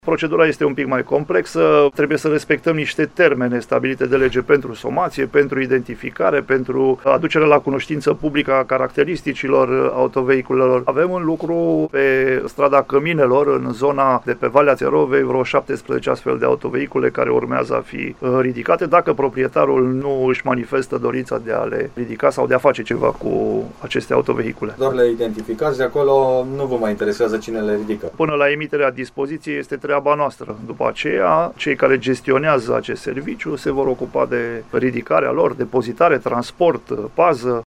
Procedura este un pic mai complexă, trebuie să respectăm niște termene stabilite de lege pentru somație, pentru identificare, pentru aducerea la cunoștință publică a caracteristicilor autovehiculelor. Avem în lucru pe strada Căminelor, în zona de pe Valea Țerovei, vreo 17 astfel de autovehicule care urmează a fi ridicate, dacă proprietarul nu își manifestă dorința de a le ridica sau de a face ceva cu aceste autovehicule. Doar le identificați, de acolo nu vă mai interesează cine le ridică. Până la emiterea dispoziției este treaba noastră. După aceea, cei care gestionează acest serviciu se vor ocupa de ridicarea lor, depozitare, transport, pază.